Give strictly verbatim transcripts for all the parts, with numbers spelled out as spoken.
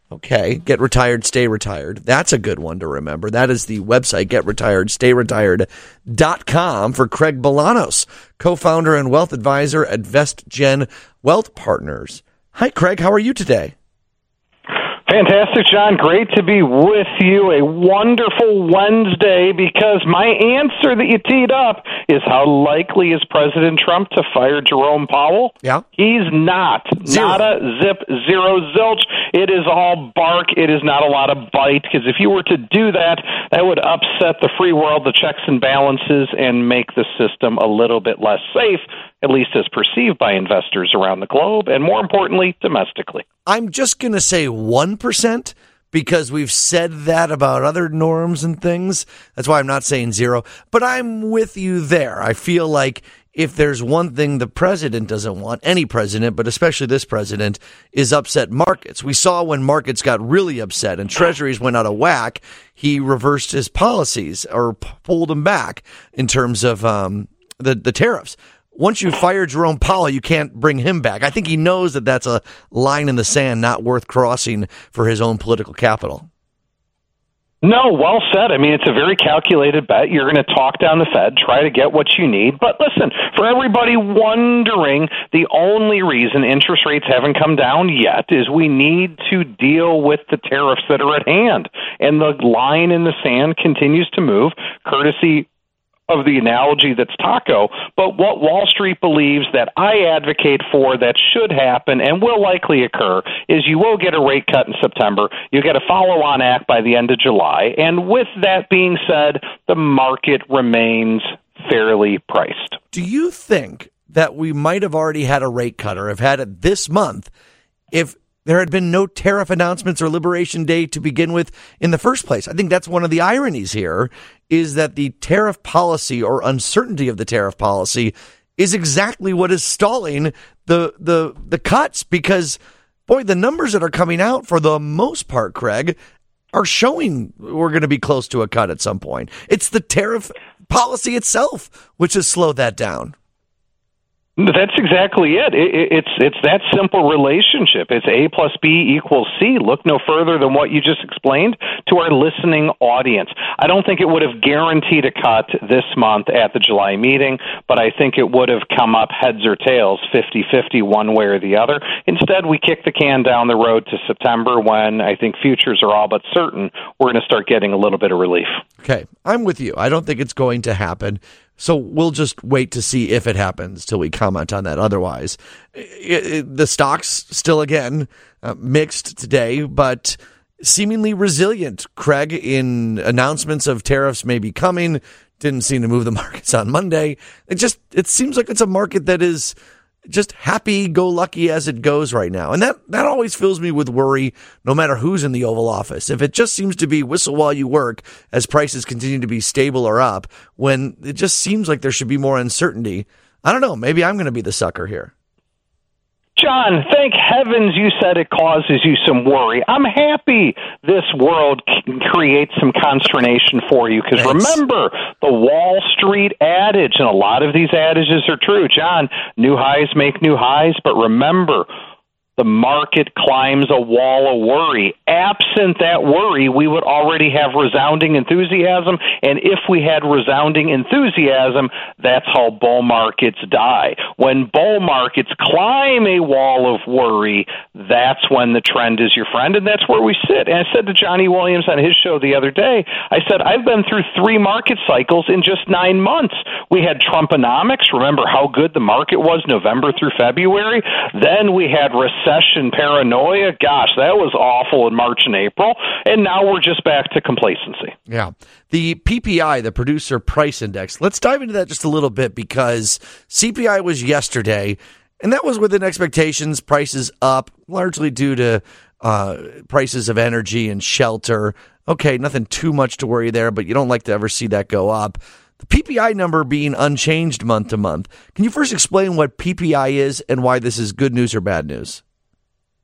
Okay, get retired, stay retired. That's a good one to remember. That is the website, get retired, stay retired dot com for Craig Bolanos, co-founder and wealth advisor at VestGen Wealth Partners. Hi, Craig. How are you today? Fantastic, John. Great to be with you. A wonderful Wednesday, because my answer that you teed up is, how likely is President Trump to fire Jerome Powell? Yeah. He's not. Zero. Nada, zip, zero, zilch. It is all bark. It is not a lot of bite, because if you were to do that, that would upset the free world, the checks and balances, and make the system a little bit less safe, at least as perceived by investors around the globe, and more importantly, domestically. I'm just going to say one percent because we've said that about other norms and things. That's why I'm not saying zero, but I'm with you there. I feel like if there's one thing the president doesn't want, any president, but especially this president, is upset markets. We saw when markets got really upset and treasuries went out of whack, he reversed his policies or p- pulled them back in terms of um, the, the tariffs. Once you fire Jerome Powell, you can't bring him back. I think he knows that that's a line in the sand not worth crossing for his own political capital. No, well said. I mean, it's a very calculated bet. You're going to talk down the Fed, try to get what you need. But listen, for everybody wondering, the only reason interest rates haven't come down yet is we need to deal with the tariffs that are at hand. And the line in the sand continues to move, courtesy of the analogy that's taco, but what Wall Street believes that I advocate for that should happen and will likely occur is you will get a rate cut in September. You get a follow-on act by the end of July. And with that being said, the market remains fairly priced. Do you think that we might have already had a rate cut or have had it this month if there had been no tariff announcements or Liberation Day to begin with in the first place? I think that's one of the ironies here, is that the tariff policy or uncertainty of the tariff policy is exactly what is stalling the the the cuts, because, boy, the numbers that are coming out for the most part, Craig, are showing we're going to be close to a cut at some point. It's the tariff policy itself which has slowed that down. That's exactly it. it. It's it's that simple relationship. It's A plus B equals C. Look no further than what you just explained to our listening audience. I don't think it would have guaranteed a cut this month at the July meeting, but I think it would have come up heads or tails, fifty-fifty one way or the other. Instead, we kick the can down the road to September, when I think futures are all but certain we're going to start getting a little bit of relief. Okay, I'm with you. I don't think it's going to happen. So we'll just wait to see if it happens till we comment on that. Otherwise, it, it, the stocks still, again, uh, mixed today, but seemingly resilient, Craig, in announcements of tariffs may be coming. Didn't seem to move the markets on Monday. It just, it seems like it's a market that is just happy-go-lucky as it goes right now. And that, that always fills me with worry, no matter who's in the Oval Office. If it just seems to be whistle while you work as prices continue to be stable or up, when it just seems like there should be more uncertainty, I don't know, maybe I'm going to be the sucker here. John, thank heavens you said it causes you some worry. I'm happy this world can create some consternation for you, because remember the Wall Street adage, and a lot of these adages are true. John, new highs make new highs, but remember, the market climbs a wall of worry. Absent that worry, we would already have resounding enthusiasm. And if we had resounding enthusiasm, that's how bull markets die. When bull markets climb a wall of worry, that's when the trend is your friend, and that's where we sit. And I said to Johnny Williams on his show the other day, I said, I've been through three market cycles in just nine months. We had Trumponomics. Remember how good the market was November through February? Then we had recession. Recession paranoia, gosh, that was awful in March and April, and now we're just back to complacency. Yeah. The P P I, the Producer Price Index, let's dive into that just a little bit, because C P I was yesterday, and that was within expectations, prices up, largely due to uh, prices of energy and shelter. Okay, nothing too much to worry there, but you don't like to ever see that go up. The P P I number being unchanged month to month. Can you first explain what P P I is and why this is good news or bad news?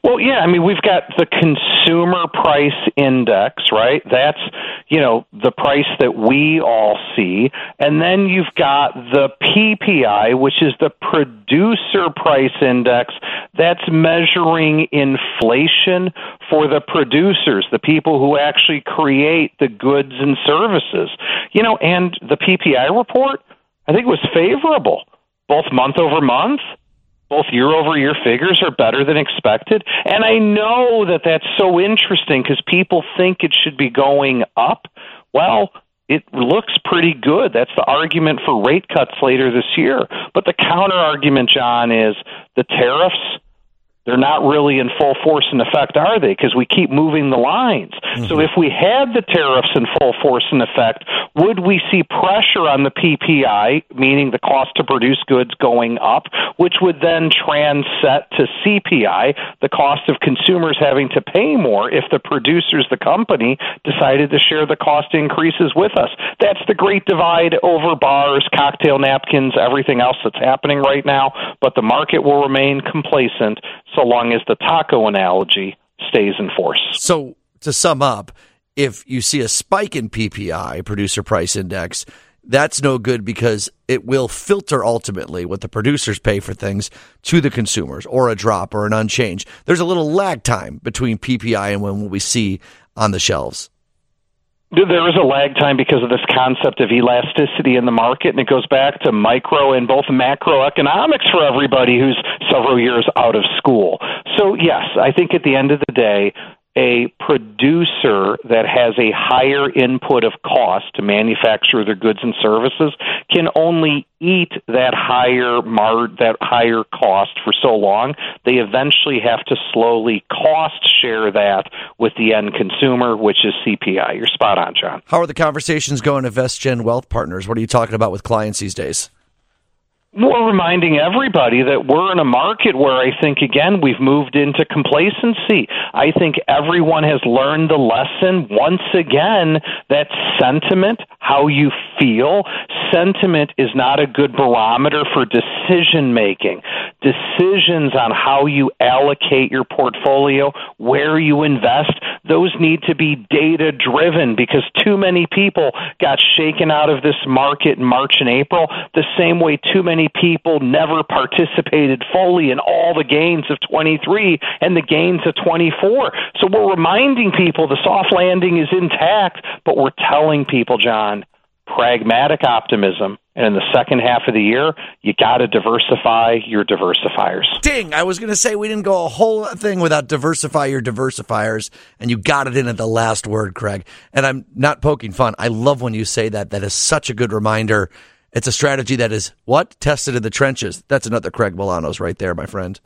Well, yeah, I mean, we've got the consumer price index, right? That's, you know, the price that we all see. And then you've got the P P I, which is the producer price index. That's measuring inflation for the producers, the people who actually create the goods and services. You know, and the P P I report, I think, was favorable, both month over month. Both year-over-year figures are better than expected. And I know that that's so interesting because people think it should be going up. Well, it looks pretty good. That's the argument for rate cuts later this year. But the counter-argument, John, is the tariffs, they're not really in full force and effect, are they? Because we keep moving the lines. Mm-hmm. So if we had the tariffs in full force and effect, would we see pressure on the P P I, meaning the cost to produce goods going up, which would then transet to C P I, the cost of consumers having to pay more if the producers, the company, decided to share the cost increases with us? That's the great divide over bars, cocktail napkins, everything else that's happening right now. But the market will remain complacent so long as the taco analogy stays in force. So to sum up, if you see a spike in P P I, Producer Price Index, that's no good because it will filter ultimately what the producers pay for things to the consumers, or a drop or an unchange. There's a little lag time between P P I and when we see on the shelves. There is a lag time because of this concept of elasticity in the market, and it goes back to micro and both macroeconomics for everybody who's several years out of school. So, yes, I think at the end of the day, a producer that has a higher input of cost to manufacture their goods and services can only eat that higher mar- that higher cost for so long. They eventually have to slowly cost share that with the end consumer, which is C P I. You're spot on, John. How are the conversations going at VestGen Wealth Partners? What are you talking about with clients these days? We're reminding everybody that we're in a market where I think, again, we've moved into complacency. I think everyone has learned the lesson once again that sentiment, how you feel, sentiment is not a good barometer for decision making. Decisions on how you allocate your portfolio, where you invest, those need to be data driven because too many people got shaken out of this market in March and April, the same way too many people never participated fully in all the gains of twenty-three and the gains of twenty-four. So we're reminding people the soft landing is intact, but we're telling people, John, pragmatic optimism. And in the second half of the year, you got to diversify your diversifiers. Ding! I was going to say we didn't go a whole thing without diversify your diversifiers, and you got it in at the last word, Craig. And I'm not poking fun. I love when you say that. That is such a good reminder. It's a strategy that is, what? Tested in the trenches. That's another Craig Milanos right there, my friend.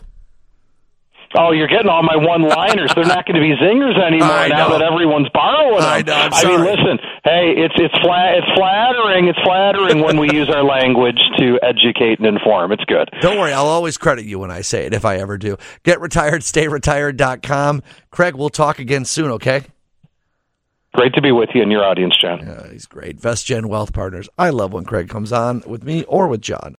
Oh, you're getting all my one-liners. They're not going to be zingers anymore now that everyone's borrowing them. I know, I'm I sorry. mean, listen, hey, it's it's flat, it's flattering, it's flattering when we use our language to educate and inform. It's good. Don't worry, I'll always credit you when I say it, if I ever do. Get retired, stay retired dot com. Craig, we'll talk again soon, okay? Great to be with you and your audience, John. Yeah, he's great. VestGen Wealth Partners. I love when Craig comes on with me or with John.